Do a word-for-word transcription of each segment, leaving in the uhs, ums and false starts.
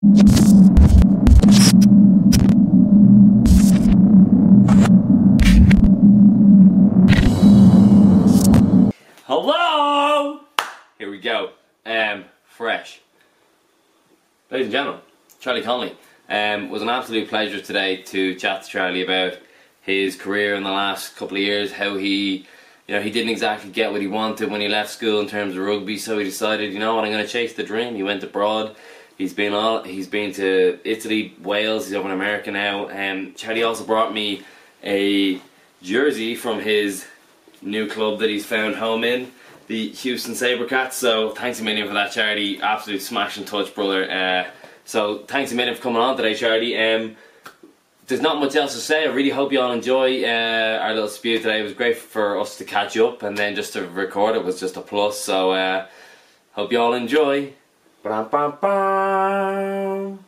Hello! Here we go. Um, fresh. Ladies and gentlemen, Charlie Connolly. Um, it was an absolute pleasure today to chat to Charlie about his career in the last couple of years, how he, you know, he didn't exactly get what he wanted when he left school in terms of rugby, so he decided, you know what, I'm going to chase the dream. He went abroad. He's been all, he's been to Italy, Wales, he's over in America now. Um, Charlie also brought me a jersey from his new club that he's found home in, the Houston Sabercats. So thanks a million for that, Charlie. Absolute smash and touch, brother. Uh, so thanks a million for coming on today, Charlie. Um, there's not much else to say. I really hope you all enjoy uh, our little spew today. It was great for us to catch up, and then just to record it was just a plus. So uh, hope you all enjoy. Ba-dum-bum-bum.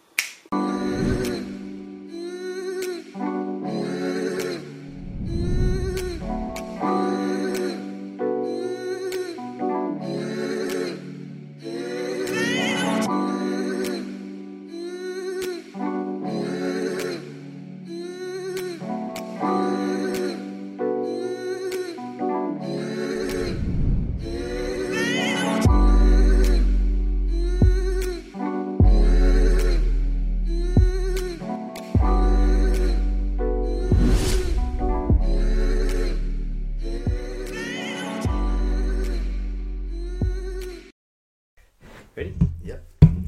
Ready? Yep.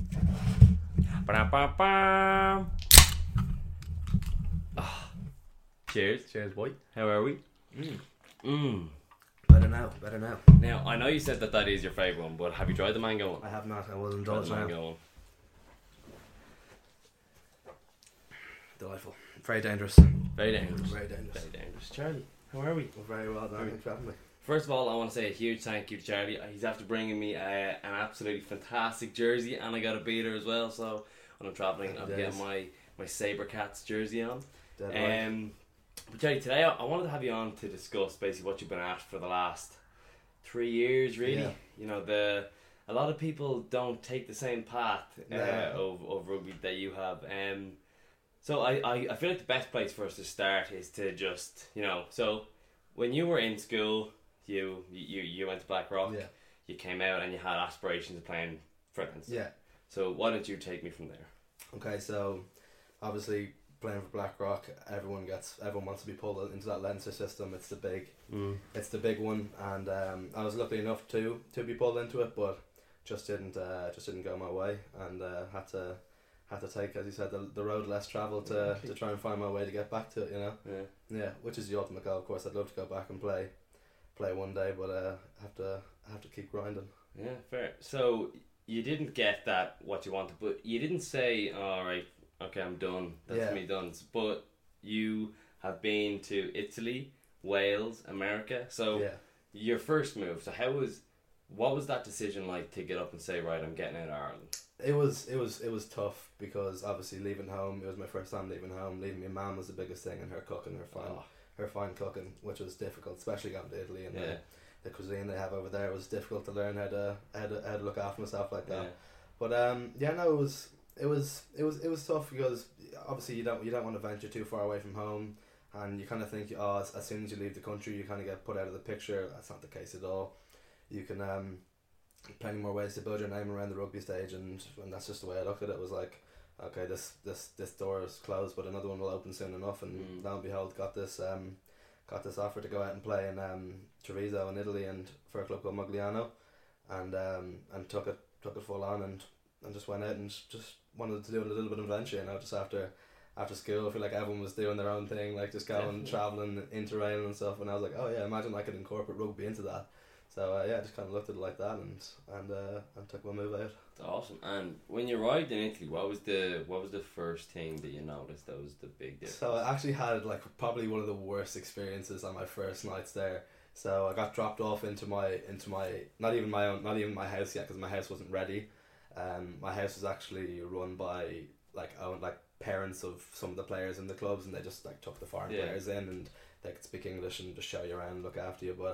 Ba-dum-bum-bum. Oh. Cheers. Cheers, boy. How are we? Mm. Mm. Better now, better now. Now, I know you said that that is your favourite one, but have you tried the mango one? I have not, I will Tried indulge the now. mango one. Delightful. Very dangerous. Very dangerous. Very dangerous. Very dangerous. Charlie, how are we? Well, very well done. Thanks for having me. First of all, I want to say a huge thank you to Charlie. He's after bringing me uh, an absolutely fantastic jersey, and I got a beater as well. So when I'm travelling, I'll get my my Sabercats jersey on. Dead right. Um, but Charlie, today I, I wanted to have you on to discuss basically what you've been at for the last three years. Really, Yeah. you know, the a lot of people don't take the same path uh, No. of of rugby that you have. Um, so I, I I feel like the best place for us to start is to just, you know, so when you were in school. You, you you went to Blackrock, Yeah. you came out and you had aspirations of playing for Leinster. Yeah. So why don't you take me from there? Okay, so obviously playing for Blackrock, everyone gets everyone wants to be pulled into that Leinster system. It's the big, Mm. it's the big one, and um, I was lucky enough to to be pulled into it, but just didn't uh, just didn't go my way, and uh, had to had to take, as you said, the, the road less travelled to Okay. to try and find my way to get back to it. You know. Yeah. Yeah, which is the ultimate goal. Of course, I'd love to go back and play. play one day, but uh, have to have to keep grinding. Yeah, fair. So you didn't get that what you wanted, but you didn't say, "All right, okay, I'm done. That's Yeah. me done." But you have been to Italy, Wales, America. So Yeah, your first move. So how was, what was that decision like to get up and say, "Right, I'm getting out of Ireland"? it was it was it was tough because obviously leaving home. It was my first time leaving home. Leaving my mum was the biggest thing, and her cooking, her fine, Oh, her fine cooking, which was difficult, especially going to Italy and yeah, the, the cuisine they have over there. It was difficult to learn how to how to, how to look after myself like that. yeah, But um, yeah, no, it was it was it was it was tough because obviously you don't you don't want to venture too far away from home, and you kind of think, oh, as, as soon as you leave the country, you kind of get put out of the picture. That's not the case at all. You can um, plenty more ways to build your name around the rugby stage, and and that's just the way I looked at it. It was like, okay, this this this door is closed, but another one will open soon enough, and Mm. lo and behold, got this um, got this offer to go out and play in um, Treviso in Italy, and for a club called Mogliano, and um, and took it took it full on, and, and just went out and just wanted to do a little bit of adventure, you know, just after after school. I feel like everyone was doing their own thing, like just going Definitely. traveling, interrailing and stuff, and I was like, oh yeah, imagine I could incorporate rugby into that. So uh, yeah, I just kind of looked at it like that, and and uh, and took my move out. it's awesome. And when you arrived in Italy, what was the what was the first thing that you noticed that was the big difference? So I actually had like probably one of the worst experiences on my first nights there. So I got dropped off into my into my not even my own not even my house yet, because my house wasn't ready. Um, my house was actually run by like own like parents of some of the players in the clubs, and they just like took the foreign Yeah. players in, and they could speak English and just show you around and look after you. But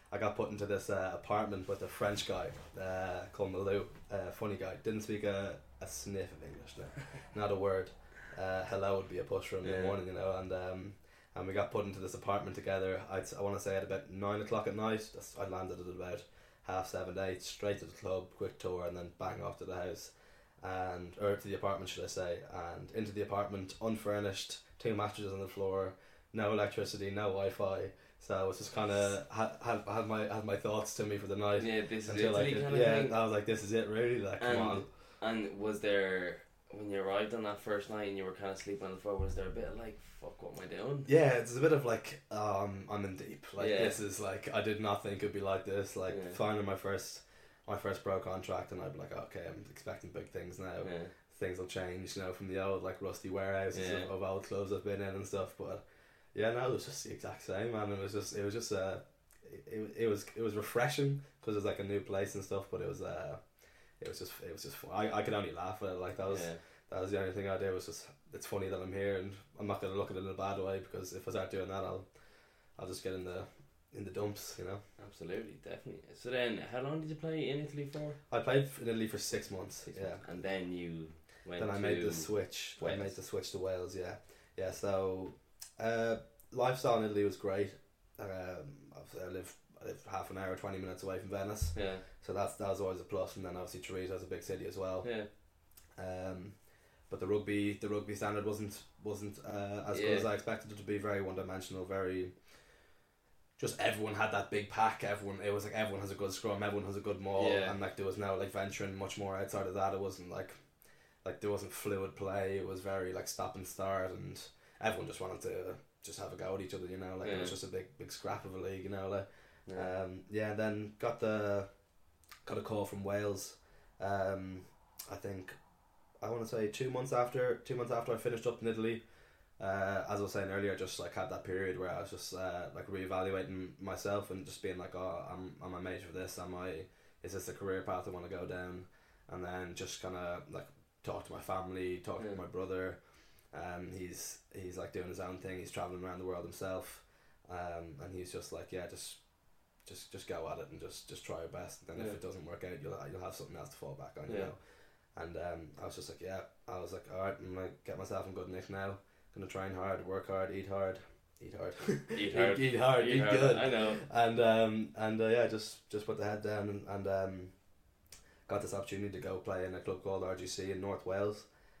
I got put into this uh, apartment with a French guy uh, called Malou, uh, funny guy. Didn't speak a, a sniff of English, no, not a word. Uh, hello would be a push for him in Yeah. the morning, you know, and um, and we got put into this apartment together. I'd, I want to say at about nine o'clock at night. That's, I landed at about half seven, eight, straight to the club, quick tour, and then bang off to the house, and or to the apartment, should I say, and into the apartment, unfurnished, two mattresses on the floor, no electricity, no Wi-Fi. So I was just kind of had, had had my had my thoughts to me for the night. Yeah, this is Until I Italy could, kind of yeah, thing. I was like, this is it, really. Like, come And on. and was there, when you arrived on that first night and you were kind of sleeping on the floor, was there a bit of like, fuck, what am I doing? Yeah, it's a bit of like, um, I'm in deep. Like, Yeah. this is like, I did not think it'd be like this. Like, Yeah. finding my first, my first pro contract, and I'd be like, okay, I'm expecting big things now. Yeah. Things will change, you know, from the old like rusty warehouses Yeah. of, of old clubs I've been in and stuff. But yeah, no, it was just the exact same, man. It was just, it was just, uh, it, it was, it was refreshing because it was like a new place and stuff. But it was, uh, it was just, it was just fun. I, I could only laugh at it. Like, that was. Yeah. That was the only thing I did. Was just, it's funny that I'm here, and I'm not gonna look at it in a bad way, because if I start doing that, I'll I'll just get in the in the dumps, you know. Absolutely, definitely. So then, how long did you play in Italy for? I played in Italy for six months. Six yeah. months. And then you went Then I to made the switch. I Wales. made the switch to Wales. Yeah, yeah. So, uh, lifestyle in Italy was great. Um, I live I live half an hour, twenty minutes away from Venice, Yeah, so that's that was always a plus. And then obviously Treviso's a big city as well. yeah, Um, but the rugby, the rugby standard wasn't wasn't uh, as Yeah. good as I expected it to be. Very one dimensional. Very, just everyone had that big pack. Everyone, it was like everyone has a good scrum. Everyone has a good maul, Yeah. and like there was no like venturing much more outside of that. It wasn't like, like there wasn't fluid play. It was very like stop and start, and everyone just wanted to just have a go at each other. You know, like it was Yeah. just a big big scrap of a league. You know, like. yeah. Um, yeah, and then got the got a call from Wales. Um, I think I want to say two months after two months after I finished up in Italy. Uh, as I was saying earlier, I just like had that period where I was just uh, like reevaluating myself and just being like, oh, I'm am I made for this? Am I is this the career path I want to go down? And then just kind of like talk to my family, talk Yeah. to my brother. Um, he's he's like doing his own thing. He's traveling around the world himself. Um, and he's just like, yeah, just. Just, just go at it and just, just try your best. And then Yeah. if it doesn't work out, you'll you'll have something else to fall back on, you Yeah. know. And um, I was just like, yeah. I was like, all right, I'm gonna get myself in good nick now. Gonna train hard, work hard, eat hard, eat hard, Eat hard. eat, eat hard, eat, hard. good. I know. And um, and uh, yeah, just just put the head down and, and um, got this opportunity to go play in a club called R G C in North Wales,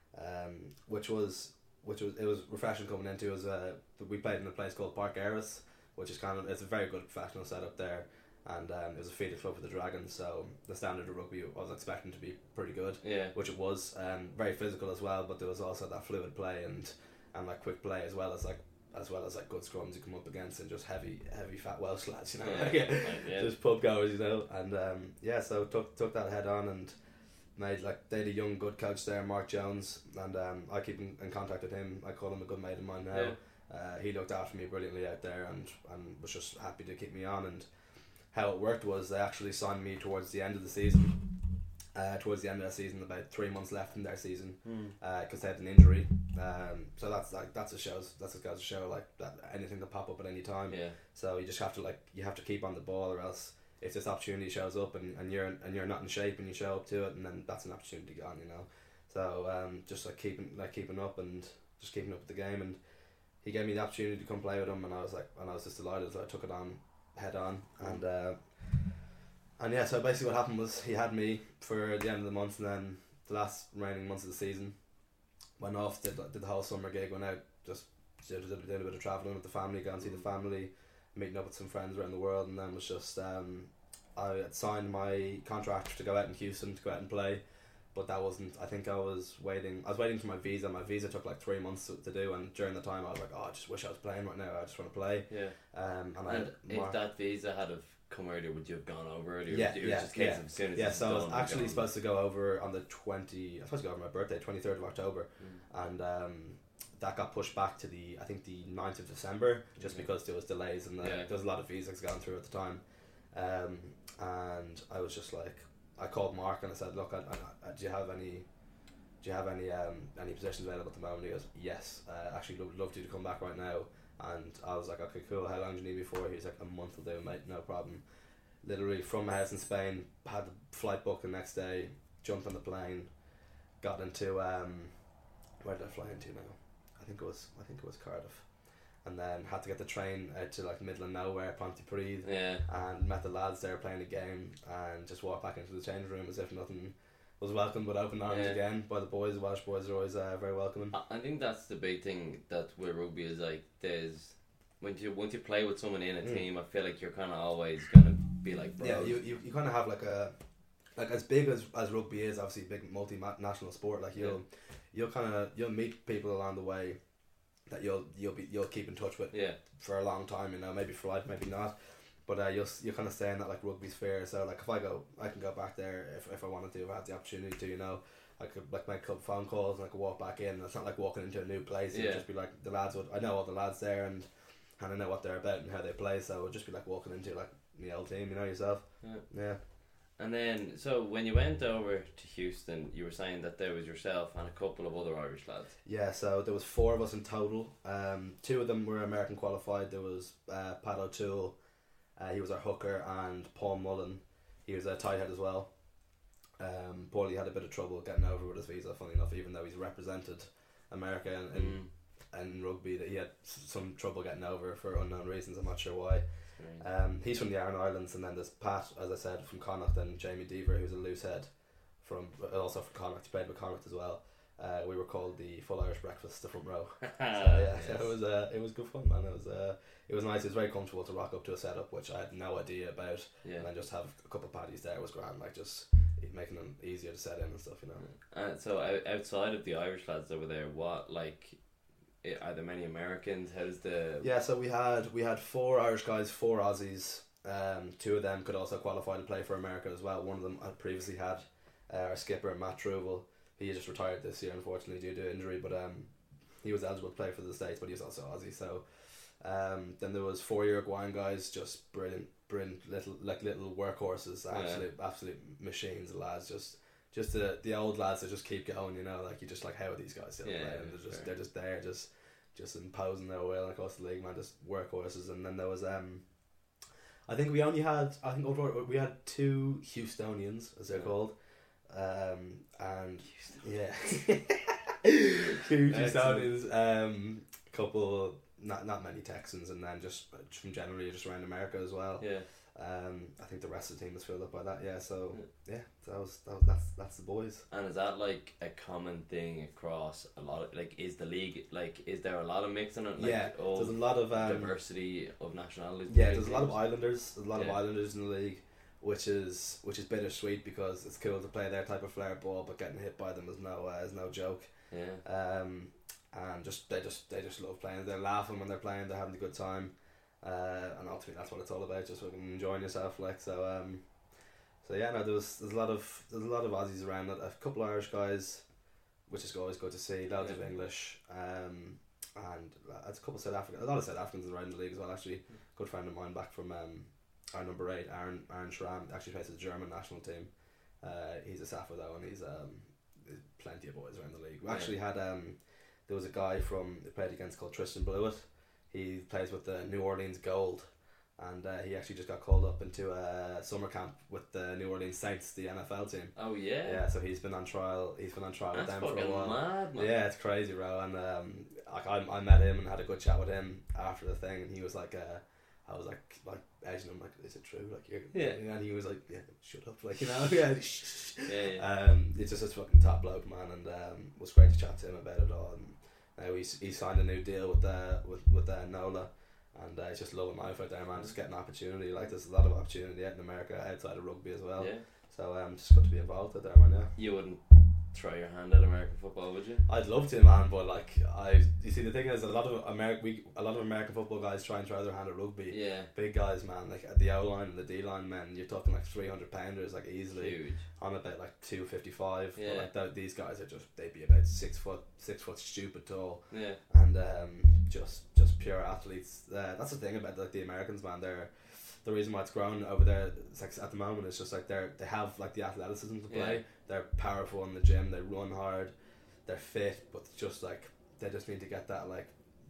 um, which was which was it was refreshing coming into. It was uh, we played in a place called Park Eris, which is kind of it's a very good professional setup there, and um, it was a feeder club for the Dragons, so the standard of rugby I was expecting to be pretty good, Yeah. which it was. Um, very physical as well, but there was also that fluid play and and like quick play as well as like as well as like good scrums you come up against and just heavy heavy fat Welsh lads, you know, Yeah. like, Right, yeah. just pub goers, you know, and um, yeah, so took took that head on and made like they had a young good coach there, Mark Jones, and um, I keep in, in contact with him. I call him a good mate of mine now. Yeah. Uh, he looked after me brilliantly out there and, and was just happy to keep me on. And how it worked was they actually signed me towards the end of the season. Uh, towards the end of the season, about three months left in their season, because they had an injury. Um, so that's like that's a show. That's a goes to show like that anything can pop up at any time. Yeah. So you just have to like you have to keep on the ball, or else if this opportunity shows up and, and you're and you're not in shape and you show up to it, and then that's an opportunity gone, you know. So um, just like keeping like keeping up and just keeping up with the game, and he gave me the opportunity to come play with him, and I was like, and I was just delighted, so I took it on head on, and uh, and yeah, so basically what happened was he had me for the end of the month, and then the last remaining months of the season went off, did did the whole summer gig, went out, just did, did, did a bit of travelling with the family, go and see the family, meeting up with some friends around the world, and then was just um, I had signed my contract to go out in Houston to go out and play, but that wasn't. I think I was waiting. I was waiting for my visa. My visa took like three months to, to do, and during the time I was like, oh, I just wish I was playing right now. I just want to play. Yeah. Um, and, And I if Mar- that visa had have come earlier, would you have gone over earlier? Yeah, it was yeah, just a case yeah. of as soon as yeah, it's so I was done, we're actually going. supposed to go over on the twenty. I was supposed to go over my birthday, twenty third of October, Mm. and um, that got pushed back to the I think the ninth of December, just Mhm. because there was delays and the, Yeah. there was a lot of visas going through at the time, um, and I was just like, I called Mark and I said, look, I, I, do you have any, do you have any um, any positions available at the moment? He goes, yes, uh, actually would love you to come back right now And I was like, okay, cool. How long do you need me for? He was like, a month will do, mate. No problem. Literally from my house in Spain, had the flight booked the next day. Jumped on the plane, got into um, where did I fly into now? I think it was I think it was Cardiff, and then had to get the train out to like middle of nowhere, Pontypridd, Yeah. and met the lads there playing a game, and just walked back into the change room as if nothing. Was welcomed with open arms Yeah. again by the boys. The Welsh boys are always uh, very welcoming. I- I think that's the big thing that with rugby is like there's when you once you play with someone in a Mm. team, I feel like you're kind of always gonna be like bros. Yeah, you, you, you kind of have like a like as big as, as rugby is, obviously a big multinational sport. Like you'll you'll kind of you'll meet people along the way that you'll you'll be you'll keep in touch with yeah, for a long time. You know, maybe for life, maybe not. But uh, you'll you kind of stay in that like rugby's fair. So like if I go, I can go back there if, if I wanted to. If I had the opportunity to, you know, I could like make a couple phone calls and I could walk back in. It's not like walking into a new place. It'd Yeah. just be like the lads would. I know all the lads there and and I know what they're about and how they play. So it would just be like walking into like the old team. You know yourself. Yeah. Yeah. And then so when you went over to Houston, you were saying that there was yourself and a couple of other Irish lads. Yeah, so there was four of us in total. Um, two of them were American qualified. There was uh, Pat O'Toole, uh, he was our hooker, and Paul Mullen, he was a tight head as well. Um, Paulie had a bit of trouble getting over with his visa, funny enough, even though he's represented America in, in, Mm. in rugby, that he had s- some trouble getting over for unknown reasons. I'm not sure why. Strange. Um, he's from the Aran Islands, and then there's Pat, as I said, from Connacht, and Jamie Deaver, who's a loose head, from also from Connacht. He played with Connacht as well. Uh, we were called the Full Irish Breakfast, the front row. So, yeah, so Yes. it was uh, it was good fun, man. It was uh, it was nice. It was very comfortable to rock up to a setup which I had no idea about, Yeah. and then just have a couple of patties there was grand, like just making them easier to set in and stuff, you know. And so out- outside of the Irish lads over there, what like i- are there many Americans? How's the Yeah, so we had we had four Irish guys, four Aussies. Um, two of them could also qualify to play for America as well. One of them had previously had uh, our skipper Matt Truble. He just retired this year, unfortunately, due to injury. But um, he was eligible to play for the States, but he was also Aussie. So um, then there was four Uruguayan guys, just brilliant, brilliant little like little workhorses, Yeah. absolute absolute machines, lads. Just just the the old lads that just keep going, you know. Like you just like how are these guys still Yeah, playing? They're just fair. they're just there, just just imposing their will across the league, man. Just workhorses. And then there was um. I think we only had I think overall we had two Houstonians, as they're Yeah. called, um, and yeah, two Houstonians, um, couple not not many Texans, and then just from generally just around America as well. yeah? Um, I think the rest of the team was filled up by that. Yeah, so Yeah. yeah, that was, that was that's that's the boys. And is that like a common thing across a lot of like is the league like is there a lot of mixing it like yeah, there's a of lot of um, diversity of nationalities? Yeah, between there's a lot of teams? Islanders. There's a lot of Yeah. Islanders in the league, which is which is bittersweet because it's cool to play their type of flair ball, but getting hit by them is no uh, is no joke. Yeah. Um, and just they just they just love playing. They're laughing when they're playing. They're having a good time. Uh, and ultimately that's what it's all about. Just fucking enjoying yourself, like so. Um, so yeah, no, there was there's a lot of there's a lot of Aussies around. A couple of Irish guys, which is always good to see. Loads Yeah. of English. Um, and there's a couple of South African, a lot of South Africans around the league as well. Actually, good friend of mine back from um, our number eight, Aaron Aaron Schramm, actually plays for the German national team. Uh, he's a Safa though, and he's um, there's plenty of boys around the league. We Yeah. actually had um, there was a guy from they played against called Tristan Blewett. He plays with the New Orleans Gold, and uh, he actually just got called up into a summer camp with the New Orleans Saints, the N F L team. Oh yeah. Yeah, so he's been on trial. He's been on trial That's with them for a fucking while. mad, man. Yeah, it's crazy, bro. And um, like I, I met him and had a good chat with him after the thing, and he was like, uh, I was like, like edging him, like, is it true? Like, you're, Yeah. And he was like, yeah, shut up, like, you know, yeah. Yeah, yeah. Um, it's just a fucking top bloke, man, and um, it was great to chat to him about it all. And now he's he signed a new deal with uh, with with uh, Nola. And uh, he's just loving life out there, man. Just getting opportunity. Like there's a lot of opportunity out in America outside of rugby as well. Yeah. So um, just got to be involved out there, man. Yeah. You wouldn't try your hand at American football, would you? I'd love to, man, but like I, you see, the thing is, a lot of American, we, a lot of American football guys try and try their hand at rugby. Yeah. Big guys, man, like at the O line and the D line, man. You're talking like three hundred pounders, like easily. Huge. I'm about like two fifty five. Yeah. But like th- these guys are just they'd be about six foot, six foot stupid tall. Yeah. And um, just just pure athletes. Uh, that's the thing about like the Americans, man. They're the reason why it's grown over there. It's like at the moment, it's just like they're they have like the athleticism to play. Yeah. They're powerful in the gym. They run hard. They're fit, but it's just like they just need to get that like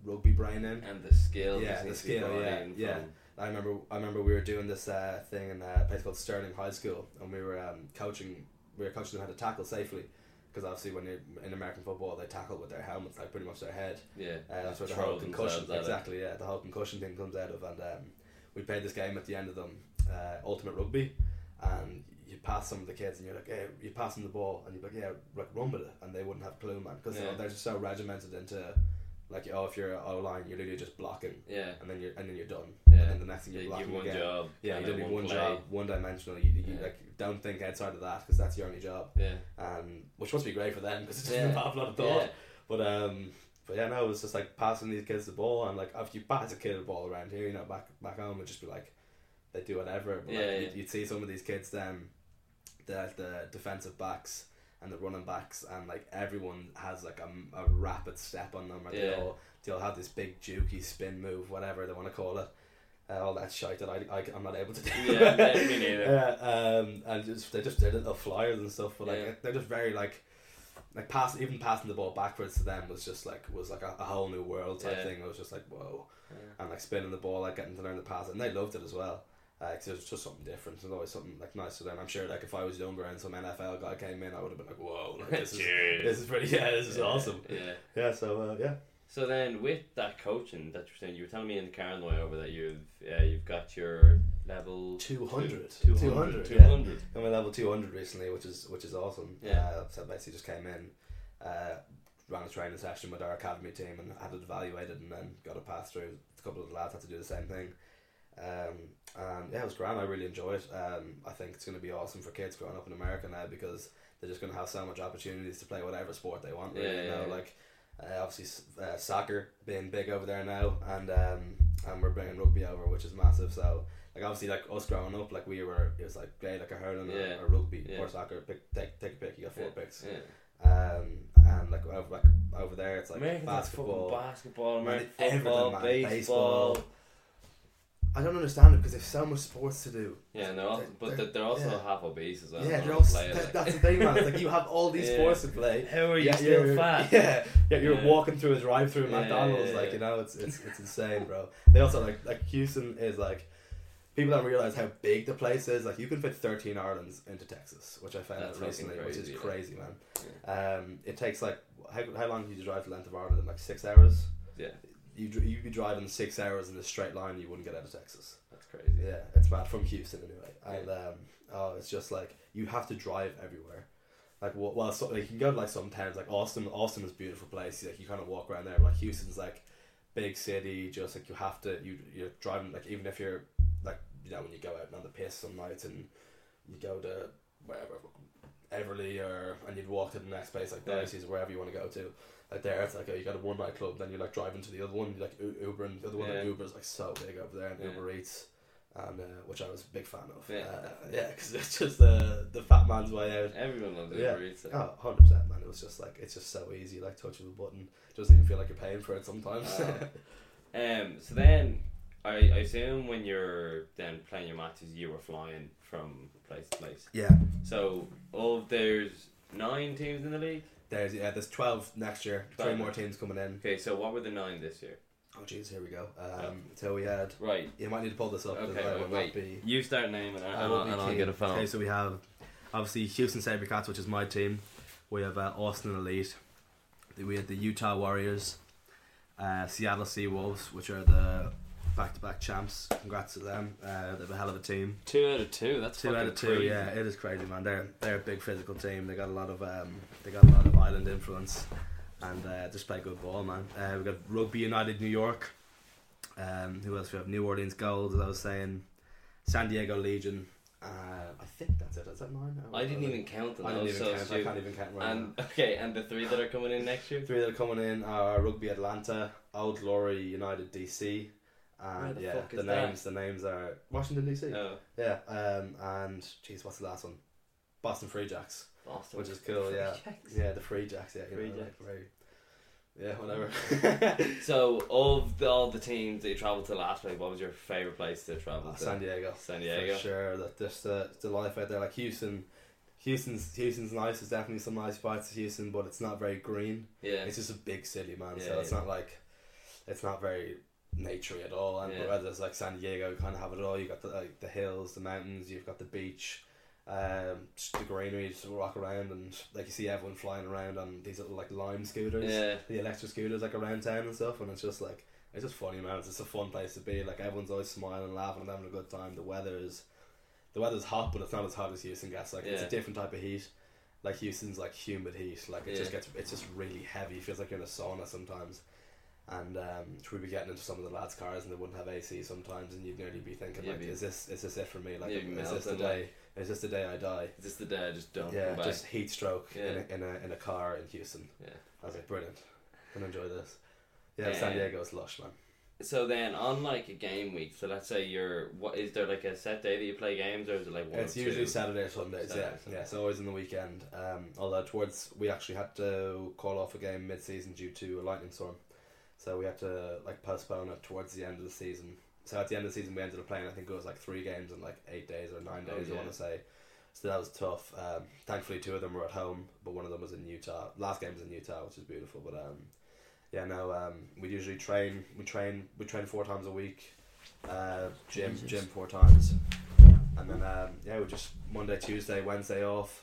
rugby brain in. And the skill. Yeah, just the needs to be skill, brought yeah, in yeah. from- I remember I remember we were doing this uh, thing in a place called Sterling High School, and we were um, coaching we were coaching them how to tackle safely, because obviously when you're in American football they tackle with their helmets, like pretty much their head. Yeah. Uh, that's where the Throw whole concussion themselves at it. exactly yeah the whole concussion thing comes out of. And um, we played this game at the end of them, uh, Ultimate Rugby, and you pass some of the kids and you're like, hey, you pass them the ball and you're like, yeah, like run with it, and they wouldn't have a clue, man, because Yeah. they're just so regimented into, like, oh, if you're O line, you're literally just blocking, Yeah. and then you're and then you're done, Yeah. and then the next thing you're You- blocking you one again. job. Yeah, and you then do one play. job, one dimensional. You, you Yeah. like don't think outside of that, because that's your only job. Yeah. Um, which must be great for them, because it doesn't Yeah. have a lot of thought. Yeah. But um, but yeah, no, it was just like passing these kids the ball, and like if you pass a kid a ball around here, you know, back back home, it'd just be like they do whatever. But Yeah, like, yeah. You'd, you'd see some of these kids then, the the defensive backs and the running backs, and like everyone has like a, a rapid step on them. Or they Yeah. all they all have this big jukey spin move, whatever they want to call it. Uh, all that shite that I, I I'm not able to do. Yeah, me- me neither. Yeah, um, and just they just they're little flyers and stuff, but like Yeah. they're just very like. Like pass, even passing the ball backwards to them was just like was like a, a whole new world type Yeah. thing. It was just like whoa, Yeah. and like spinning the ball, like getting to learn to pass it, and they loved it as well. Uh, 'cause it was just something different. It was always something like nice to them. I'm sure like if I was younger and some N F L guy came in, I would have been like whoa, like, this is Cheers. this is pretty yeah, this is Yeah, awesome. Yeah. Yeah, so uh, yeah, So then, with that coaching that you're saying, you were telling me in the car on the way over that you've uh, you've got your level two hundred, two two hundred, hundred, two yeah. hundred. I'm at level two hundred recently, which is which is awesome. Yeah. Uh, so basically just came in, uh, ran a training session with our academy team and had it evaluated, and then got a pass through. A couple of the lads had to do the same thing. Um, and yeah, it was grand. I really enjoyed it. Um, I think it's going to be awesome for kids growing up in America now, because they're just going to have so much opportunities to play whatever sport they want. Really, Yeah, you know, yeah, yeah. like uh, obviously s- uh, soccer being big over there now, and um, and we're bringing rugby over, which is massive. So like obviously like us growing up, like we were it was like Gaelic or hurling or, Yeah. or rugby Yeah. or soccer. Pick, take take a pick. You got four Yeah. picks. Yeah. Um, and like over like over there, it's like American basketball. basketball, Man, American everything, football, man. baseball. Baseball. I don't understand it because there's so much sports to do. Yeah, and they're also, but They're- they're, they're also yeah. half obese as well. Yeah, They they're don't all, play it, that, like- that's the thing, man. It's like you have all these Yeah. sports to play. How are you Yeah, still you're- fat? Yeah, yeah, you're Yeah. walking through a drive-through Yeah, McDonald's, yeah, like yeah. you know, it's it's it's insane, bro. They also like like Houston is like people don't realize how big the place is. Like you can fit thirteen Irelands into Texas, which I found That's out fucking recently, which is crazy, yeah. crazy, man. Um, it takes like how how long do you drive the length of Ireland? Like six hours. Yeah, You dr- you'd be driving six hours in a straight line, you wouldn't get out of Texas. that's crazy. Yeah, it's bad from Houston anyway, and Yeah. um, oh, it's just like you have to drive everywhere. Like well, well so, like, you can go to like some towns like Austin. Austin is a beautiful place. Like you kind of walk around there. But, like Houston's like big city. Just like you have to you you're driving like even if you're like you know when you go out on the piss some nights and you go to wherever Everly or and you'd walk to the next place like Yeah. Dicey's or wherever you want to go to. Like there, it's like oh, you got a one night club, then you're like driving to the other one. You like U- Uber, and the other one Yeah. like Uber's like so big over there, and Yeah. Uber Eats, and uh, which I was a big fan of. Yeah, uh, definitely. yeah, because it's just the the fat man's way out. Everyone loves Yeah. Uber Eats. like. Oh, one hundred percent, man. It was just like it's just so easy, like touch of a button. Doesn't even feel like you're paying for it sometimes. Oh. Um. So then, I, I assume when you're then playing your matches, you were flying from place to place. yeah, So, of there's nine teams in the league. there's yeah, there's twelve next year. twelve. Three more teams coming in. Okay, so what were the nine this year? Oh jeez, here we go. Um, Oh. so we had. Right. You might need to pull this up. 'cause Okay. I Wait. will wait. not be. You start naming it, I and, will I'll, be and I'll keen. get a phone. Okay, so we have obviously Houston SaberCats, which is my team. We have uh, Austin Elite. We had the Utah Warriors, uh, Seattle Seawolves, which are the back-to-back champs. Congrats to them. Uh, they have a hell of a team. Two out of two. That's Two out fucking of two. crazy. Yeah, it is crazy, man. They're they're a big physical team. They got a lot of um, they got a lot of island influence, and uh, just play good ball, man. Uh, we got Rugby United New York. Um, who else? We have New Orleans Gold, as I was saying. San Diego Legion. Uh, I think that's it. Is that nine? I didn't even count them. I that didn't was even so count. I stupid. can't even count right And now. okay, and the three that are coming in next year. Three that are coming in are Rugby Atlanta, Old Glory United D C, Where and the yeah, fuck the is that? names the names are Washington D C. Oh, Yeah, um, and jeez, what's the last one? Boston Free Jacks, Boston. which is cool. Yeah, Jacks. yeah, the Free Jacks. Yeah, you Free know, Jacks. like, very- yeah, whatever. So, of the, all the teams that you travelled to last week, what was your favourite place to travel Oh, to? San Diego. San Diego. For sure, that just the the life out there, like Houston. Houston's Houston's nice. There's definitely some nice parts of Houston, but it's not very green. Yeah. It's just a big city, man. Yeah, so it's yeah. not like it's not very naturey at all. And Yeah. whereas like San Diego, you kind of have it all. You got the like the hills, the mountains. You've got the beach, um, just the greenery. Just walk around and like you see everyone flying around on these little like lime scooters, Yeah. the electric scooters like around town and stuff. And it's just like it's just funny, man. It's just a fun place to be. Like everyone's always smiling, laughing, and having a good time. The weather is the weather's hot, but it's not as hot as Houston gets. Like it's Yeah. a different type of heat. Like Houston's like humid heat. Like it Yeah. just gets it's just really heavy. It feels like you're in a sauna sometimes. And um, we'd be getting into some of the lads' cars and they wouldn't have A C sometimes, and you'd nearly be thinking Yeah, like, be- is this is this it for me? Like, Yeah, be is this the melting, day? Is this the day I die? Is this the day I just don't Yeah, come back? just heat stroke Yeah. in a, in a in a car in Houston. Yeah. I was like, brilliant. Gonna enjoy this. Yeah, San Um, Diego's lush, man. So then, on like a game week, so let's say you're, what is there like a set day that you play games, or is it like one It's or usually two? Saturday or Sundays. Saturday, yeah, Sunday. yeah. So always in the weekend. Um, although towards we actually had to call off a game mid-season due to a lightning storm, so we had to like postpone it towards the end of the season. So at the end of the season, we ended up playing. I think it was like three games in like eight days or nine Oh, days. I yeah. want to say. So that was tough. Um, thankfully, two of them were at home, but one of them was in Utah. Last game was in Utah, which is beautiful. But um, yeah, no. Um, we usually train. We train. We train four times a week. Uh, gym, Jesus. gym four times, and then um, yeah, we just Monday, Tuesday, Wednesday off.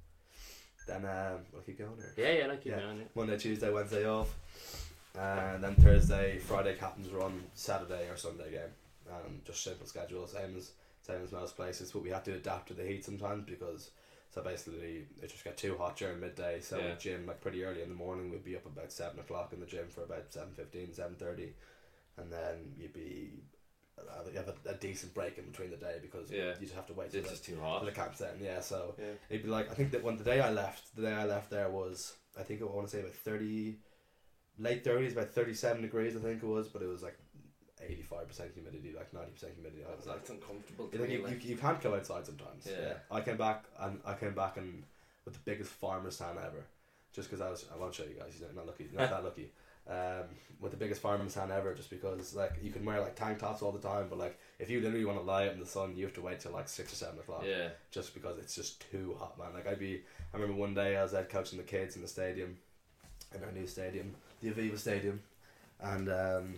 Then um, we'll keep going here. Yeah, yeah, like you Yeah. know, yeah. Monday, Tuesday, Wednesday off, and then Thursday, Friday captain's run, Saturday or Sunday game. Um, just simple schedule, same as same as most places. But we have to adapt to the heat sometimes because so basically it just get too hot during midday. So Yeah. we gym like pretty early in the morning. We'd be up about seven o'clock in the gym for about seven fifteen, seven thirty, and then you'd be uh, you have a, a decent break in between the day because Yeah. you just have to wait till It's the, just too till hot. the camp's down. Yeah, so Yeah. it'd be like I think that when the day I left, the day I left there was I think I want to say about thirty, late thirties, about thirty seven degrees I think it was, but it was like eighty five percent humidity, like ninety percent humidity. I was like, That's uncomfortable. you, to know, me, you, like. you, you can't go outside sometimes. Yeah. I came back and I came back and with the biggest farmer's tan ever, just because I was I won't show you guys. You're not lucky, not that lucky. Um, with the biggest farmer's tan ever, just because like you can wear like tank tops all the time, but like if you literally want to lie out in the sun, you have to wait till like six or seven o'clock. Yeah. Just because it's just too hot, man. Like I'd be, I remember one day I was out coaching the kids in the stadium, in our new stadium, the Aviva Stadium, and um,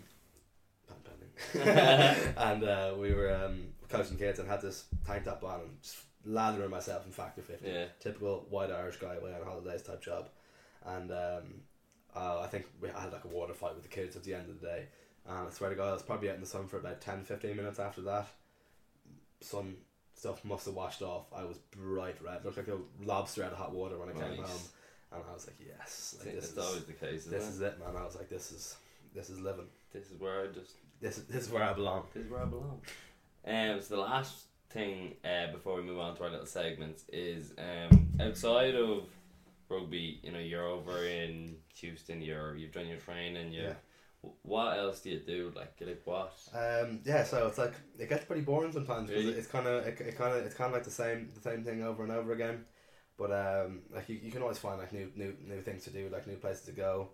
and uh, we were um, coaching kids and had this tank top on and just lathering myself in Factor fifty. Yeah. Typical white Irish guy away on holidays type job, and um, uh, I think we had like a water fight with the kids at the end of the day, and I swear to God I was probably out in the sun for about ten fifteen minutes after that. Sun stuff must have washed off. I was bright red, looked like a lobster out of hot water when I came Nice. home, and I was like, yes, I like, think this that's is always the case, isn't this it? is it, man. I was like, this is this is living. This is where I just. This is this is where I belong. This is where I belong. Um, so the last thing uh, before we move on to our little segments is um, outside of rugby, you know, you're over in Houston. You're you've done your training. You, Yeah. what else do you do? Like, like what? Um, yeah, so it's like it gets pretty boring sometimes because Really? it's kind of it, it kind of it's kind of like the same the same thing over and over again. But um, like you, you can always find like new new new things to do, like new places to go.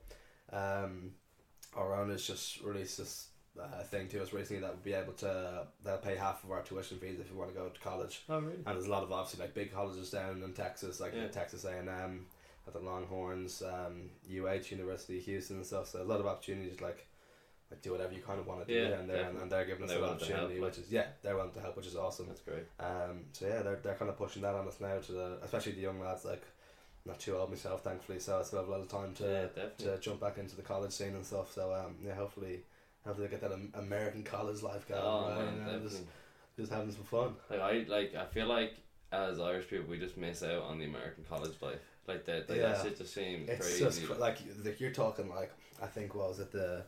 Um, our owners just released this uh, thing to us recently that would be able to they'll pay half of our tuition fees if you want to go to college. Oh really? And there's a lot of obviously like big colleges down in Texas, like Yeah. Texas A and M, at the Longhorns, um, U H, University of Houston and stuff. So a lot of opportunities like like do whatever you kind of want to do Yeah, down there, and, definitely. and they're giving us They're an willing to help, opportunity, like- which is yeah, they're willing to help, which is awesome. That's great. Um, so yeah, they're they're kind of pushing that on us now to the especially the young lads. Like I'm not too old myself, thankfully, so I still have a lot of time to Yeah, definitely. to jump back into the college scene and stuff. So um, yeah, hopefully. Hopefully get that am- American college life going, Oh right? man, You know, definitely. just, just having some fun. Like I like I feel like as Irish people we just miss out on the American college life. Like that, like Yeah. that shit just seems It's crazy. just cr- like like you're talking like I think what was it the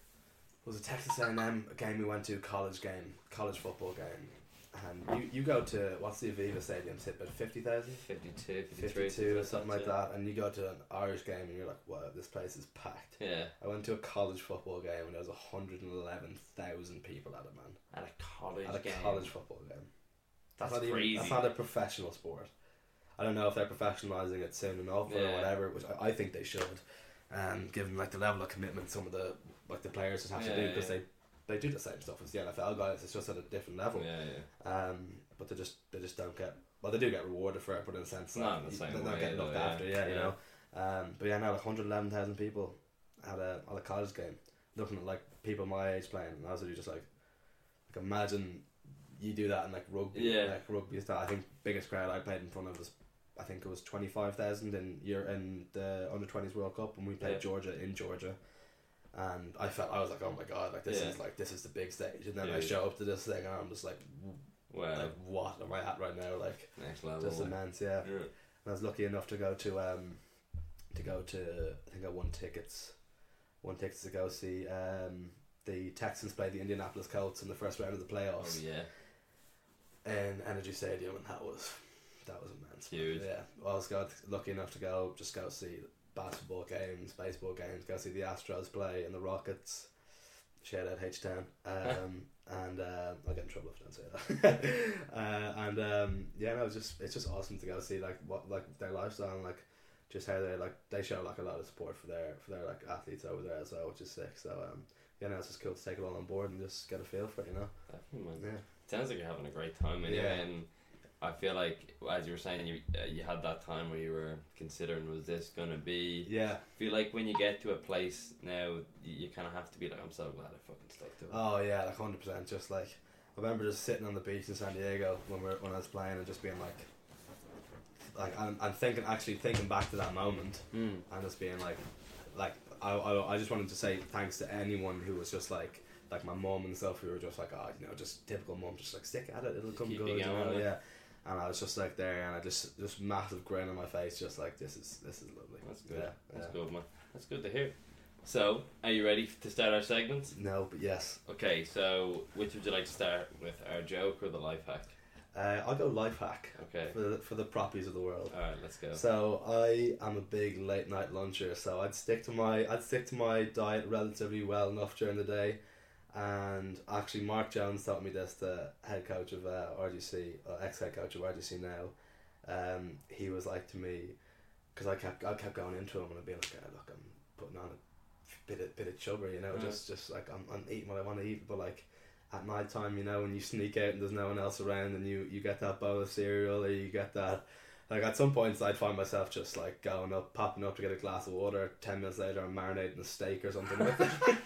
was it Texas A and M game we went to, college game, college football game, and you, you go to what's the Aviva Stadium, sit about fifty thousand, fifty-two, fifty-three, fifty-two or something like yeah. that, and you go to an Irish game and you're like, wow, this place is packed. Yeah, I went to a college football game and there was one hundred eleven thousand people at it, man, at a college at a game. college football game. That's not even- crazy. that's not a professional sport. I don't know if they're professionalising it soon enough Yeah. or whatever, which I, I think they should. Um, given like the level of commitment some of the like the players just have to do Yeah, because yeah. they, they do the same stuff as the N F L guys. It's just at a different level. Yeah, yeah. Um, but they just they just don't get well. They do get rewarded for it, but in a sense, Not like, in the you- same they're not way, getting looked though, yeah. after. Yeah, you Yeah. know. Um, but yeah, now like one hundred eleven thousand people at a at a college game. looking at like people my age playing, and I was really just like, like imagine you do that in like rugby, Yeah. like rugby style. I think biggest crowd I played in front of was, I think it was twenty five thousand in year in the under twenties World Cup when we played Yeah. Georgia in Georgia, and I felt I was like, oh my god, like this Yeah. is like this is the big stage, and then Yeah. I show up to this thing and I'm just like, Wow. like what am I at right now? Like Next level. just like. immense, yeah. Yeah. And I was lucky enough to go to um to go to I think I won tickets, won tickets to go see um the Texans play the Indianapolis Colts in the first round of the Oh playoffs yeah. in Energy Stadium, and that was that was immense. Huge. Yeah, well, I was got lucky enough to go just go see basketball games, baseball games, go see the Astros play and the Rockets. Shout out H ten. Um, and uh, I'll get in trouble if I don't say that. uh, and um, yeah, no, it's just it's just awesome to go see like what like their lifestyle and like just how they like they show like a lot of support for their for their like athletes over there as well, which is sick. So um, yeah, no, it's just cool to take it all on board and just get a feel for it, you know. Definitely, man. Yeah. Sounds like you're having a great time anyway, Yeah. and I feel like as you were saying, you uh, you had that time where you were considering, was this gonna be? Yeah. I feel like when you get to a place now, you, you kind of have to be like, I'm so glad I fucking stuck to it. Oh yeah, like hundred percent. Just like I remember just sitting on the beach in San Diego when we are when I was playing and just being like, like I'm, I'm thinking actually thinking back to that moment Mm. and just being like, like I, I I just wanted to say thanks to anyone who was just like like my mum and stuff who were just like, oh, you know, just typical mum, just like stick at it, it'll come Keep good, it you going, know, like. yeah. And I was just like there, and I just just massive grin on my face, just like this is this is lovely. That's good. Yeah, That's yeah. good, man. That's good to hear. So, are you ready to start our segments? No, but yes. Okay, so which would you like to start with, our joke or the life hack? Uh, I'll go life hack Okay. for the, for the proppies of the world. All right, let's go. So I am a big late night luncher, so I'd stick to my I'd stick to my diet relatively well enough during the day, and actually Mark Jones taught me this, the head coach of uh, R G C, or ex head coach of R G C now. Um, he was like to me, because I kept I kept going into him and I'd be like, oh, look, I'm putting on a bit of bit of chubber, you know, Yeah. just just like I'm I'm eating what I want to eat, but like. At night time, you know, when you sneak out and there's no one else around, and you, you get that bowl of cereal, or you get that, like at some points I'd find myself just like going up, popping up to get a glass of water. Ten minutes later, I'm marinating a steak or something with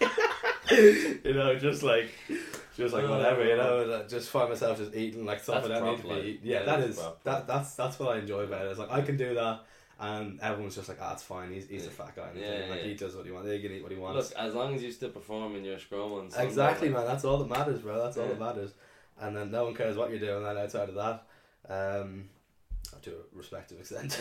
it. You know, just like, just like whatever. You know, and I just find myself just eating like something That's I need to prop, be. like. Eating. Yeah, Yeah, that that's is prop. that that's that's what I enjoy about it. It's like I can do that. And everyone's just like, ah, it's fine. He's he's Yeah. a fat guy. And Yeah, like yeah. he does what he wants. He can eat what he wants. Look, as long as you still perform in your scrum on Sunday, Exactly, like- man. That's all that matters, bro. That's all Yeah. that matters. And then no one cares what you're doing. Then outside of that, um, to a respective extent.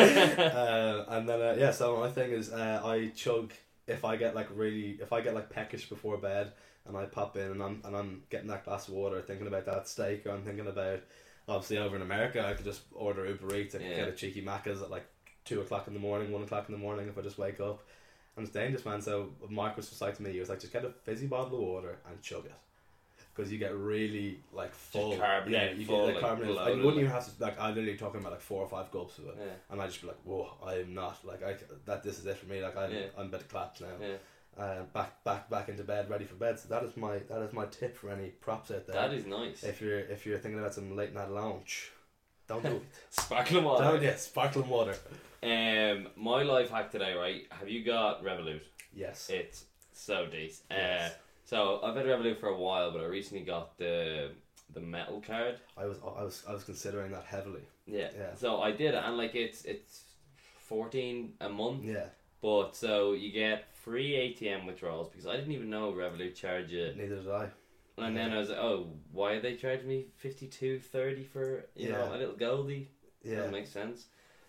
uh, and then uh, yeah. So my thing is, uh, I chug if I get like really, if I get like peckish before bed, and I pop in and I'm and I'm getting that glass of water, thinking about that steak, or I'm thinking about, obviously over in America, I could just order Uber Eats. I could Yeah. get a cheeky Macca's at like two o'clock in the morning, one o'clock in the morning if I just wake up. And it's dangerous, man. So Mark was just like to me, he was like, just get a fizzy bottle of water and chug it, because you get really like full. carbonated yeah, you full, get like like, carbonated. loaded, I wouldn't like- even have to like. I'm literally talking about like four or five gulps of it, Yeah. and I just be like, whoa, I am not like I that. This is it for me. Like I'm, Yeah. I'm better claps now. Yeah. Uh, back, back, back into bed, ready for bed. So that is my that is my tip for any props out there. That is nice. If you're if you're thinking about some late night lunch, don't do it. Sparkling water. Don't yeah, sparkling water. Um, my life hack today, right? Have you got Revolut? Yes. It's so decent. Yes. Uh, so I've had Revolut for a while, but I recently got the the metal card. I was I was I was considering that heavily. Yeah. Yeah. So I did it, and like it's it's fourteen a month. Yeah. But so you get free A T M withdrawals, because I didn't even know Revolut charge you. Neither did I. And then I was like, oh, why are they charging me fifty two thirty for you know Yeah. a little Goldie? Yeah. That makes sense.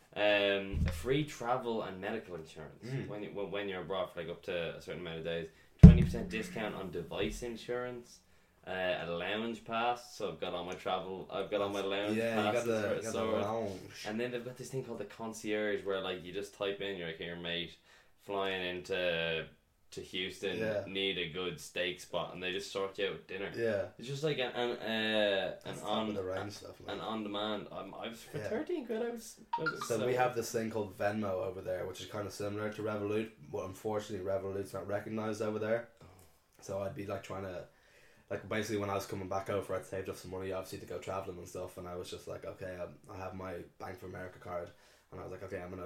Um, free travel and medical insurance Mm. when you when, when you're abroad for like up to a certain amount of days. Twenty percent discount on device insurance. Uh, a lounge pass. So I've got on my travel. I've got on my lounge Yeah, you got passes the, for you it got the sorted. lounge. And then they've got this thing called the concierge, where like you just type in, you're like, here mate, flying into to Houston, Yeah. need a good steak spot, and they just sort you out with dinner. Yeah. It's just like an an uh, an That's top on of the range stuff, man. an on demand. Um, I was for Yeah. thirteen quid. I was. I was So we have this thing called Venmo over there, which is kind of similar to Revolut, but unfortunately Revolut's not recognised over there. So I'd be like trying to, like basically when I was coming back over, I'd saved up some money obviously to go travelling and stuff, and I was just like, okay, um, I have my Bank of America card, and I was like, okay, I'm gonna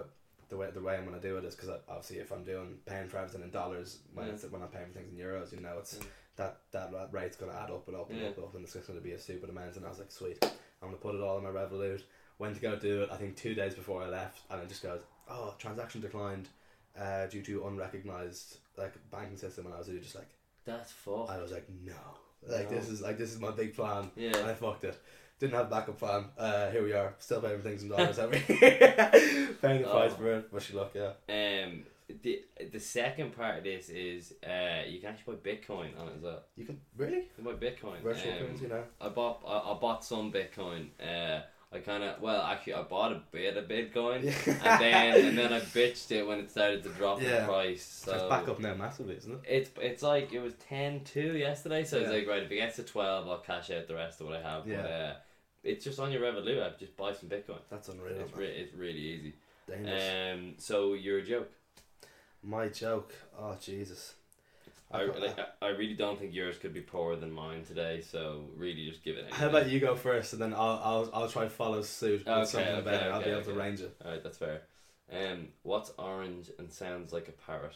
the way the way I'm gonna do it is because obviously if I'm doing paying for everything in dollars when Yeah. it's, when I'm paying for things in euros, you know, it's Yeah. that that ra- rate's gonna add up and up and Yeah. up and up, and it's just gonna be a stupid amount. And I was like, sweet, I'm gonna put it all in my Revolut. Went to go do it. I think two days before I left, and it just goes, oh, transaction declined, uh, due to unrecognized like banking system. And I was really just like, That's fucked. I was like, no, like No. this is like this is my big plan. Yeah. And I fucked it. Didn't have a backup plan. Uh, here we are, still paying for things in dollars every paying the price Oh. for it. Wish you luck, yeah. Um, the the second part of this is uh, you can actually buy Bitcoin on it as well. You can really You can buy Bitcoin. virtual Um, currency now. I bought I, I bought some Bitcoin. Uh, I kind of well actually I bought a bit of Bitcoin and then and then I bitched it when it started to drop Yeah. in price. So It's back up now massively, isn't it? It's it's like it was ten two yesterday, so it's Yeah. like right if it gets to twelve, I'll cash out the rest of what I have. Yeah. But uh, it's just on your Revolut app. Just buy some Bitcoin. That's unreal. It's man. re- it's really easy. Dangerous. Um, so you're a joke. My joke. Oh Jesus. I, got- like, I I really don't think yours could be poorer than mine today. So really, just give it. Anyway. How about you go first, and then I'll I'll I'll try to follow suit with Okay, something okay, better. I'll be okay, able to okay. range it. All right, that's fair. Um, what's orange and sounds like a parrot?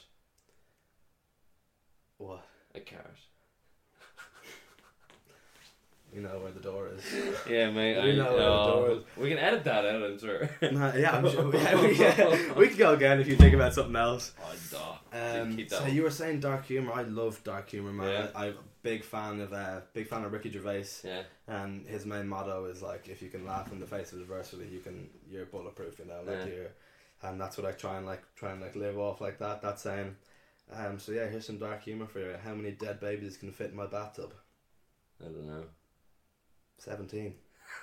What? A carrot. You know where the door is. Yeah, mate. We I, know where the oh, door is. We can edit that out, I'm sure. Nah, yeah, I'm sure. Yeah, we, yeah, we can go again if you think about something else. Oh, duh. Um, Keep that so one. you were saying dark humor. I love dark humor, man. Yeah. I, I'm a big fan of uh, big fan of Ricky Gervais, Yeah. and his main motto is like, if you can laugh in the face of adversity, you can you're bulletproof. You know, like Yeah. you're, and that's what I try and like try and like live off like that. That saying. Um. So yeah, here's some dark humor for you. How many dead babies can fit in my bathtub? I don't know. Seventeen.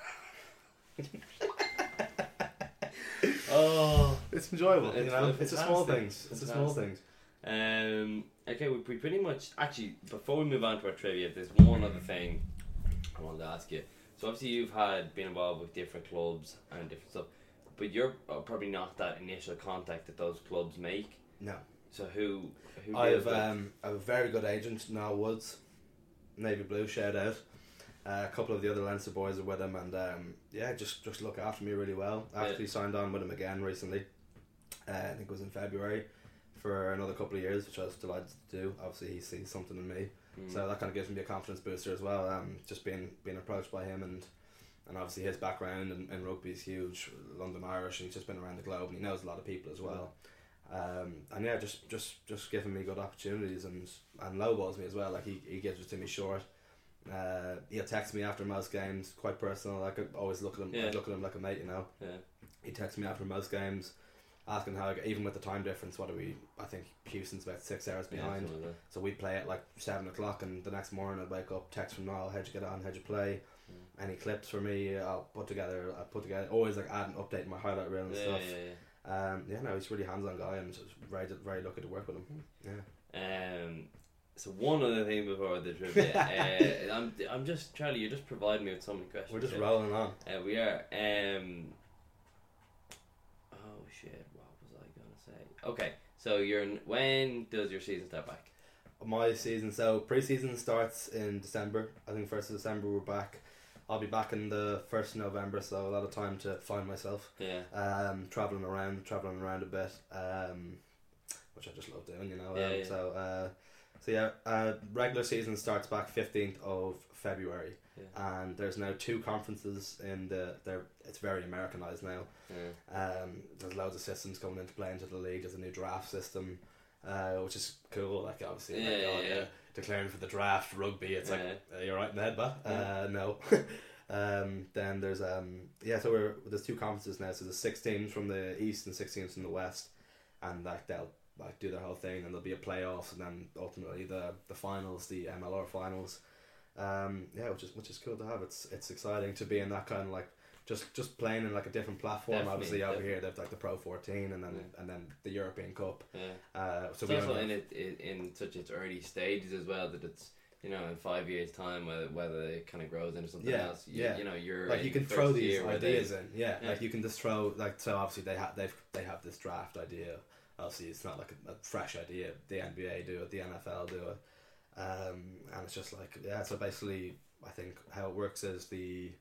Oh. It's enjoyable. It's you know, it's the small fantastic. things. It's the small Fantastic. things. Um. Okay, we we pretty much actually before we move on to our trivia, there's one other thing I wanted to ask you. So obviously you've had been involved with different clubs and different stuff, but you're uh, probably not that initial contact that those clubs make. No. So who who I deals have with- um, I have a very good agent, Niall Woods, Navy Blue, shout out. Uh, a couple of the other Leinster boys are with him, and um, yeah, just just look after me really well. I Yeah. actually signed on with him again recently. Uh, I think it was in February for another couple of years, which I was delighted to do. Obviously, he sees something in me, Mm. so that kind of gives me a confidence booster as well. Um, just being being approached by him, and and obviously his background in, in rugby is huge. London Irish, and he's just been around the globe, and he knows a lot of people as well. Um, and yeah, just, just, just giving me good opportunities, and and lowballs me as well. Like he, he gives it to me short. Uh, he'll text me after most games, quite personal. Like I always look at him, I Yeah. look at him like a mate, you know. Yeah. He texts me after most games, asking how I get, even with the time difference. What are we? I think Houston's about six hours Yeah, behind. something like So we play at like seven o'clock, and the next morning I'd wake up, text from Niall, how'd you get on, how'd you play, Mm. any clips for me, I'll put together, I put together, always like add and update my highlight reel and that. stuff. Yeah, yeah, Um, yeah, no, he's a really hands-on guy, and just very, very lucky to work with him. Yeah. yeah. Um. So one other thing before the trivia, uh, I'm I'm just Charlie, you're just providing me with so many questions. We're just here. rolling on. Uh, we are. Um. Oh shit! What was I gonna say? Okay, so you're n- when does your season start back? My season, so pre-season starts in December. I think first of December we're back. I'll be back in the first of November, so a lot of time to find myself. Yeah. Um, traveling around, traveling around a bit, um, which I just love doing, you know. Yeah, um, yeah. So, uh, so yeah, uh, regular season starts back fifteenth of February, Yeah. and there's now two conferences in the. They're it's very Americanized now. Yeah. Um, there's loads of systems coming into play into the league. There's a new draft system, uh, which is cool. Like obviously, Yeah, like, yeah, oh, yeah. yeah, declaring for the draft rugby. It's like Yeah. uh, you're right in the head, but Yeah. uh, no. um, then there's um, yeah. So we're there's two conferences now. So there's six teams from the east and six teams from the west, and like they'll like do their whole thing, and there'll be a playoffs, and then ultimately the the finals, the M L R finals. Um, yeah, which is which is cool to have. It's it's exciting to be in that kind of like. Just, just playing in like a different platform. Definitely, Obviously, over definitely. here they've like the Pro fourteen, and then Yeah. and then the European Cup. Yeah. Uh, so It's we also only in have- it in, in such its early stages as well that it's you know in five years time whether whether it kind of grows into something Yeah, else. You, yeah. You know you're like in you can first throw these year where ideas they- in. Yeah, Yeah. like you can just throw like so. Obviously, they have they've they have this draft idea. Obviously, it's not like a, a fresh idea. The N B A do it. The N F L do it. Um, and it's just like yeah. So basically, I think how it works is the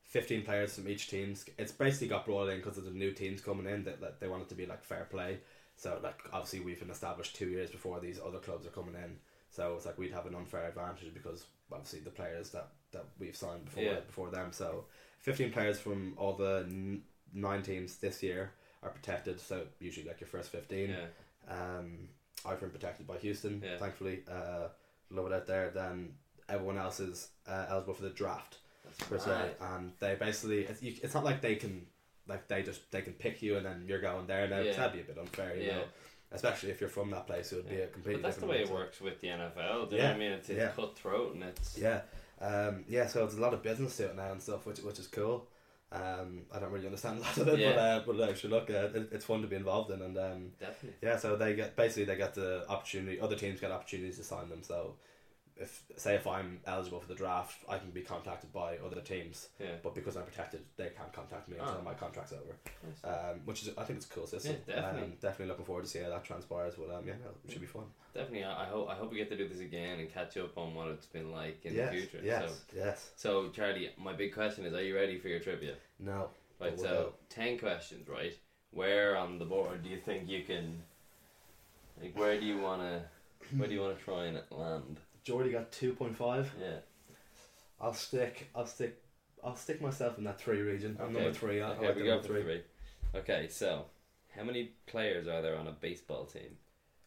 fifteen players from each team. It's basically got brought in because of the new teams coming in that, that they want it to be like fair play. So like obviously we've been established two years before these other clubs are coming in. So it's like we'd have an unfair advantage because obviously the players that, that we've signed before Yeah. before them. So fifteen players from all the n- nine teams this year are protected. So usually like your first fifteen. Yeah. Um, I've been protected by Houston, Yeah. thankfully. Uh, love it out there. Then everyone else is uh, eligible for the draft. That's Per se, right. and they basically it's, you, it's not like they can like they just they can pick you and then you're going there now. 'Cause Yeah. that'd be a bit unfair, you Yeah. know. Especially if you're from that place, it would be Yeah. a completely. But that's the different way it mindset. works with the N F L. Do you Yeah. know what I mean? It's, it's Yeah. cutthroat and it's Yeah, um, yeah. So there's a lot of business to it now and stuff, which which is cool. Um, I don't really understand a lot of it, Yeah. but uh, but uh, sure, look, uh, it, it's fun to be involved in, and um, definitely. yeah. So they get basically they get the opportunity. Other teams get opportunities to sign them. So if say if I'm eligible for the draft, I can be contacted by other teams. Yeah. But because I'm protected, they can't contact me until Oh. my contract's over. Nice. Um, which is I think it's a cool system. Yeah, definitely. Um, definitely looking forward to see how that transpires. But um, yeah, no, it should be fun. Definitely. I I hope I hope we get to do this again and catch up on what it's been like in yes, the future. yes, So yes. so Charlie, my big question is: are you ready for your trivia? No. Right. But So we'll go. ten questions. Right. Where on the board do you think you can? Like, where do you wanna? Where do you wanna try and land? Jordy got two point five. Yeah. I'll stick. I'll stick. I'll stick myself in that three region. I'm Okay. number three. I, I Okay, like we the go number for three. three. Okay, so how many players are there on a baseball team?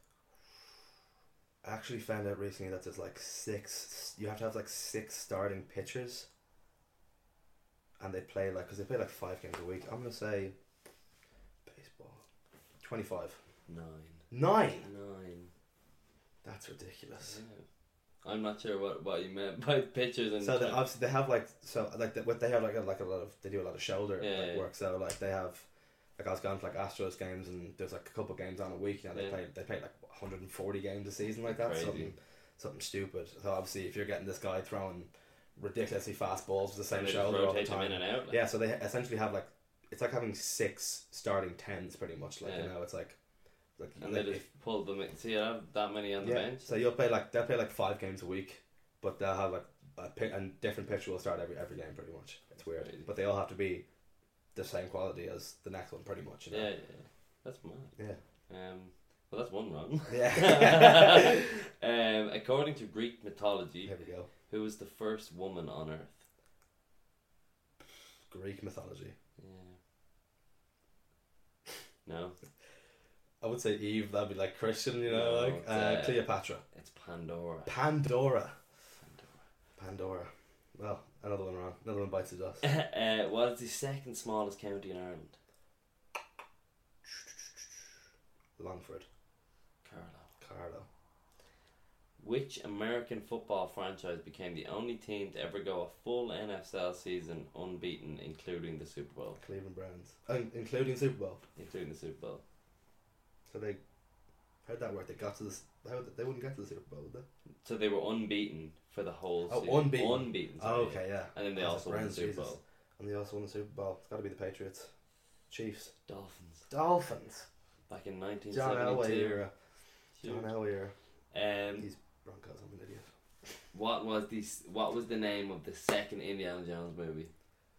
I actually found out recently that there's like six. You have to have like six starting pitchers. And they play like because they play like five games a week. I'm gonna say. Baseball. Twenty-five. Nine. Nine. Nine. That's ridiculous. Yeah. I'm not sure what, what you meant by pitchers and. So they obviously they have like so like the, what they have like a, like a lot of they do a lot of shoulder Yeah, like yeah. work. So like they have like I was going to like Astros games and there's like a couple games on a week and they Yeah. play they play like one hundred forty games a season like that. Crazy. Something something stupid. So obviously if you're getting this guy throwing ridiculously fast balls with the same and they just shoulder all the rotate them time. in and out. Like, Yeah, so they essentially have like it's like having six starting tens pretty much. Like Yeah. you know, it's like like And like they if- just pull them in. So you have that many on the yeah. bench? So you'll play like they'll play like five games a week, but they'll have like a pi- and different pitcher will start every every game pretty much. It's weird, Crazy. but they all have to be the same quality as the next one pretty much. You know? Yeah, yeah. That's mad. Yeah. Um, well, that's one wrong. Yeah. um, according to Greek mythology, Here we go. who was the first woman on Earth? Greek mythology. Yeah. No, I would say Eve. That'd be like Christian, you know, No, like it's, uh, uh, Cleopatra, it's Pandora. Pandora, Pandora. Pandora. Well, another one wrong. Another one bites the dust. uh, what is the second smallest county in Ireland? Longford, Carlow. Carlo. Which American football franchise became the only team to ever go a full N F L season unbeaten, including the Super Bowl? Cleveland Browns, uh, including Super Bowl. Including the Super Bowl. So they, how'd that work? They got to this. How they wouldn't get to the Super Bowl, would they? So they were unbeaten for the whole Oh, season. unbeaten. Unbeaten. Oh, sorry, okay, yeah. And then they That's also the won the Browns, Super Jesus. Bowl. And they also won the Super Bowl. It's got to be the Patriots, Chiefs, Dolphins. Dolphins. Back in nineteen John Elway seventy-two. era. John Elway era. Um, He's Broncos. I'm an idiot. what was the s- What was the name of the second Indiana Jones movie?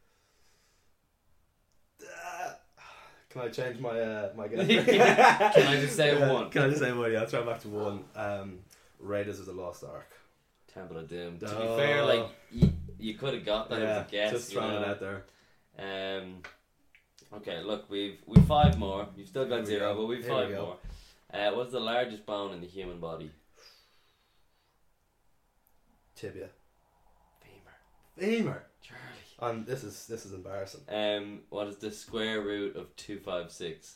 Ah, Can I change my uh, my guess? Can I just say Yeah, one? Can I just say one? Yeah, I'll try back to one. Um, Raiders of the Lost Ark. Temple of Doom. To Oh. be fair, like you, you could have got that yeah, as a guess. just you throwing know? it out there. Um. Okay, look, we've we've five more. You've still Here got we zero, go. but we've Here we five go. more. Uh, what's the largest bone in the human body? Tibia. Femur. Femur. Charlie. Um, this is this is embarrassing. Um, what is the square root of two five six?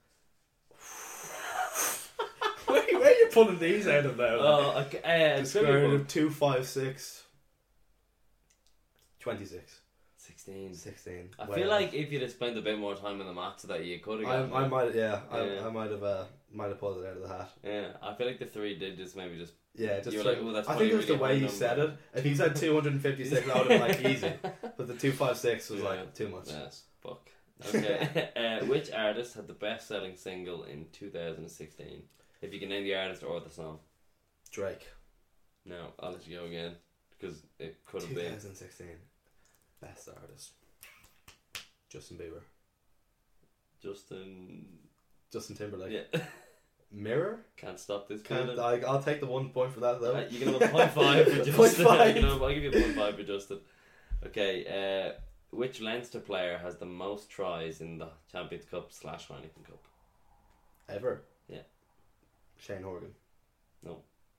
where, where are you pulling these out of now? Oh, okay. Uh, The square root of two five six. Twenty six. Sixteen. Sixteen. I Way feel off. like if you'd have spent a bit more time in the maths that you could have I, gotten I it. might yeah, Yeah. I, I might have uh, might have pulled it out of the hat. Yeah, I feel like the three digits maybe just. Yeah, just You were try- like, "Oh, that's I probably think it was the really way high you number." said it. If you said two hundred and fifty six, I would have been like easy. But the two five six was Yeah. like too much. Yes, fuck. Okay. uh, which artist had the best selling single in two thousand sixteen? If you can name the artist or the song. Drake. No, I'll let you go again because it could have been. twenty sixteen. Best artist. Justin Bieber. Justin. Justin Timberlake. Yeah. Mirror? Can't stop this Can't, feeling. I, I'll take the one point for that though. Uh, you can have a point five for Justin. Point five. You know, I'll give you a point five for Justin. Okay, uh, which Leinster player has the most tries in the Champions Cup slash Heineken Cup? Ever? Yeah. Shane Horgan. No.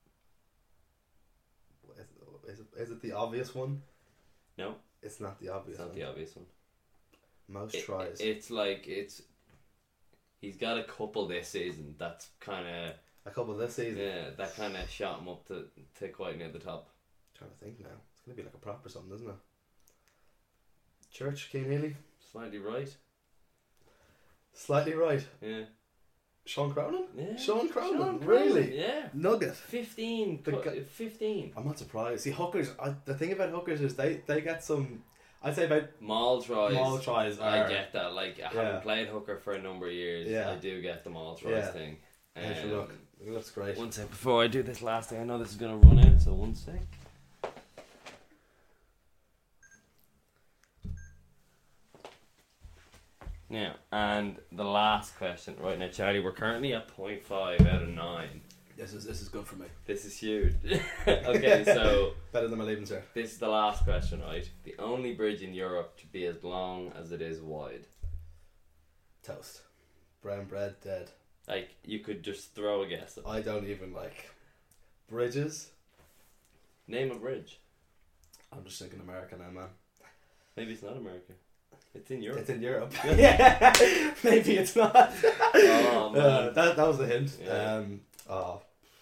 Is, is, it, is it the obvious one? No. It's not the obvious It's not one. the obvious one. Most It- tries. It's like, it's... He's got a couple this season that's kind of... a couple this season. Yeah, that kind of shot him up to, to quite near the top. trying to think now. It's going to be like a prop or something, isn't it? Church, Keane Healy. Slightly right. Slightly right. Yeah. Sean Cronin? Yeah. Sean Cronin? Sean Cronin, Really? Yeah. Nugget. fifteen. The cu- guy- fifteen. I'm not surprised. See, hookers, I, the thing about hookers is they, they get some, I'd say about Maul tries. Maul tries I are- get that. Like, I Yeah. haven't played hooker for a number of years. Yeah. I do get the Maul tries Yeah. thing. Thanks for Um, look. It looks great. One sec before I do this last thing. I know this is going to run out, so one sec. Now, and the last question. Right now, Charlie, we're currently at point five out of nine. This is this is good for me. This is huge. Okay, so Better than my leaving cert. this is the last question, right? The only bridge in Europe to be as long as it is wide. Toast. Brown bread, dead. Like, you could just throw a guess. I don't even like bridges. Name a bridge. I'm just thinking America now, man. Maybe it's not America. It's in Europe. It's in Europe. Yeah. Maybe it's not. Oh, man. Uh, that that was the hint. Yeah. Um. Oh.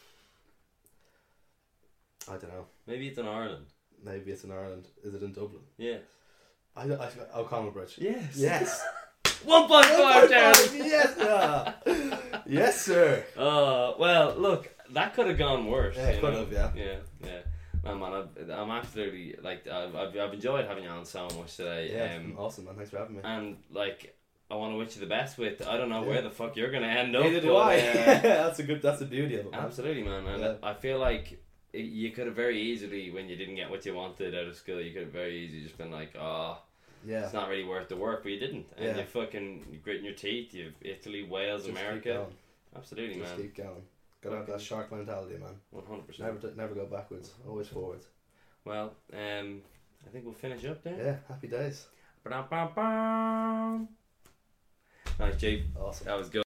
I don't know. Maybe it's in Ireland. Maybe it's in Ireland. Is it in Dublin? Yes. I don't. I, O'Connell Bridge. Yes. Yes. One point five, Charlie. Yes. Yeah. Yes, sir. Oh, well, look, that could have gone worse. Yeah, it you could know? have, yeah. Yeah, yeah. Man, man, I've, I'm absolutely, like, I've, I've, I've enjoyed having you on so much today. Yeah. Um, Awesome, man. Thanks for having me. and, like, I want to wish you the best with, I don't know Yeah. where the fuck you're going to end up. Neither do but, I. uh, That's a good. That's the beauty of it, man. absolutely, man. And Yeah. I feel like it, you could have very easily, when you didn't get what you wanted out of school, you could have very easily just been like, oh, Yeah. it's not really worth the work, but you didn't. And Yeah. you fucking you grit in your teeth. You've Italy, Wales, Just keep America. going. Absolutely, Just man. keep going. Gotta have that shark mentality, man. One hundred percent. Never, t- never go backwards. Always forwards. Well, um, I think we'll finish up there. Yeah. Happy days. Ba-dum-bum-bum. Nice, Chief. Awesome. That was good.